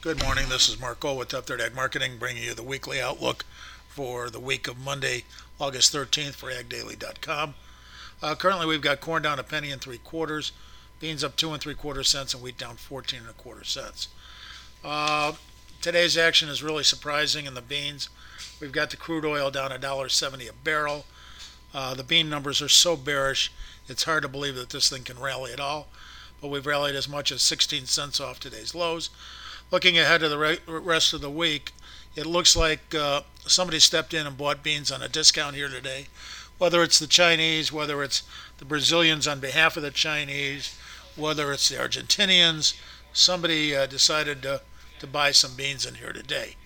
Good morning. This is Mark Gold with Up Third Ag Marketing, bringing you the weekly outlook for the week of Monday, August 13th for AgDaily.com. Currently, we've got corn down a penny and 3/4, beans up 2 3/4 cents, and wheat down 14 1/4 cents. Today's action is really surprising in the beans. We've got the crude oil down $1.70 a barrel. The bean numbers are so bearish, it's hard to believe that this thing can rally at all. But we've rallied as much as 16 cents off today's lows. Looking ahead to the rest of the week, it looks like somebody stepped in and bought beans on a discount here today. Whether it's the Chinese, whether it's the Brazilians on behalf of the Chinese, whether it's the Argentinians, somebody decided to buy some beans in here today.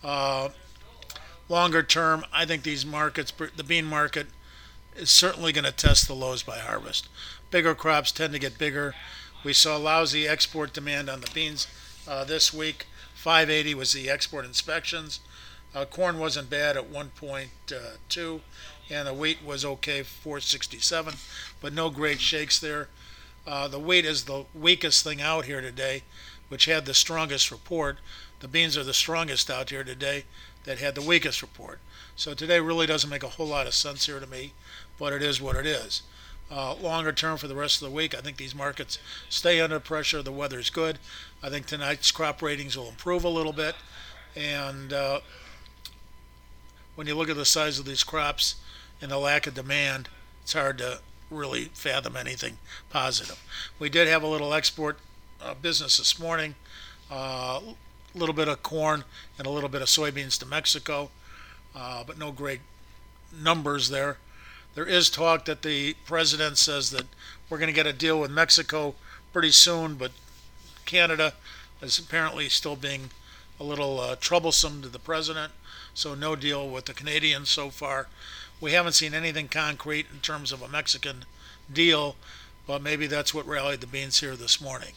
Longer term, I think these markets, the bean market, is certainly going to test the lows by harvest. Bigger crops tend to get bigger. We saw lousy export demand on the beans this week. 580 was the export inspections. Corn wasn't bad at 1.2, and the wheat was okay, 467, but no great shakes there. The wheat is the weakest thing out here today, which had the strongest report. The beans are the strongest out here today that had the weakest report. So today really doesn't make a whole lot of sense here to me, but it is what it is. Longer term for the rest of the week, I think these markets stay under pressure. The weather's good. I think tonight's crop ratings will improve a little bit. And when you look at the size of these crops and the lack of demand, it's hard to really fathom anything positive. We did have a little export business this morning, a little bit of corn and a little bit of soybeans to Mexico, but no great numbers there. There is talk that the president says that we're going to get a deal with Mexico pretty soon, but Canada is apparently still being a little troublesome to the president, so no deal with the Canadians so far. We haven't seen anything concrete in terms of a Mexican deal, but maybe that's what rallied the beans here this morning.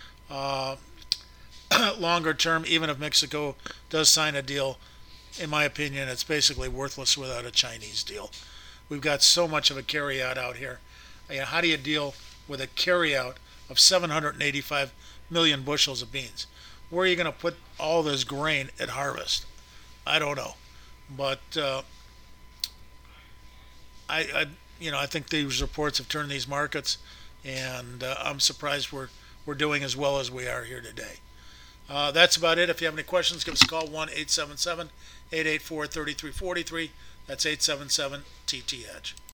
Longer term, even if Mexico does sign a deal, in my opinion, it's basically worthless without a Chinese deal. We've got so much of a carryout out here. How do you deal with a carryout of 785 million bushels of beans? Where are you going to put all this grain at harvest? I don't know, but I think these reports have turned these markets, and I'm surprised we're doing as well as we are here today. That's about it. If you have any questions, give us a call, 1-877-884-3343. That's 877-TTH.